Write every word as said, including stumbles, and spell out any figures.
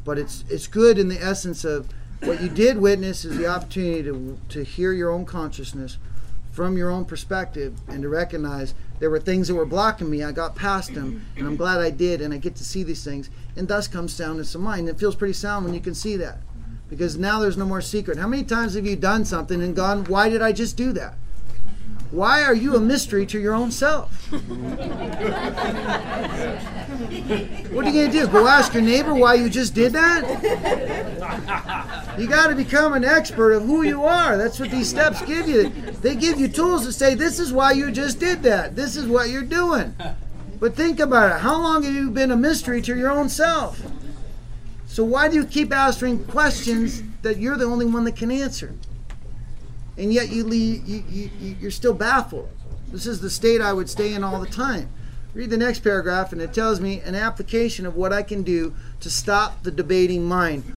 But it's it's good in the essence of what you did witness is the opportunity to to hear your own consciousness from your own perspective and to recognize there were things that were blocking me. I got past them, and I'm glad I did, and I get to see these things. And thus comes soundness of mind. It feels pretty sound when you can see that, because now there's no more secret. How many times have you done something and gone, why did I just do that? Why are you a mystery to your own self? What are you going to do? Go ask your neighbor why you just did that? You got to become an expert of who you are. That's what these steps give you. They give you tools to say, this is why you just did that. This is what you're doing. But think about it. How long have you been a mystery to your own self? So why do you keep answering questions that you're the only one that can answer? And yet you leave, you, you, you're still baffled. This is the state I would stay in all the time. Read the next paragraph, and it tells me an application of what I can do to stop the debating mind.